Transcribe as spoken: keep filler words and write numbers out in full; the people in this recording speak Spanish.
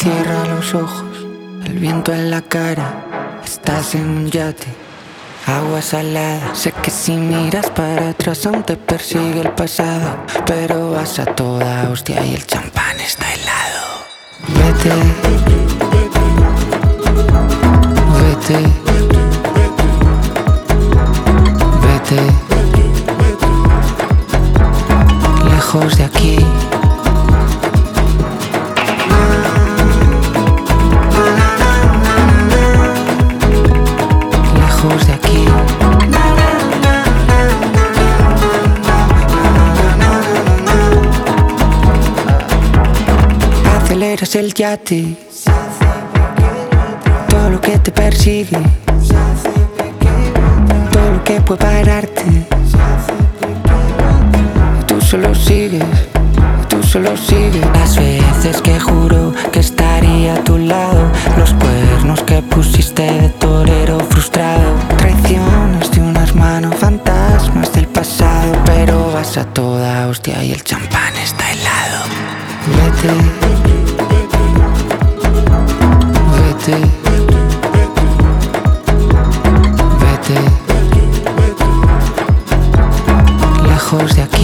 Cierra los ojos, el viento en la cara. Estás en un yate, agua salada. Sé que si miras para atrás aún te persigue el pasado, pero vas a toda hostia y el champán está helado. Vete, vete, vete, lejos de aquí. Lejos de aquí. Aceleras el yate, todo lo que te persigue, todo lo que puede pararte. Tú solo sigues, tú solo sigues. Las veces que juro que estaría a tu lado, los cuernos que pusiste de torero frustrado, traiciones de un hermano, fantasmas del pasado, pero vas a toda hostia y el champán está helado. Vete.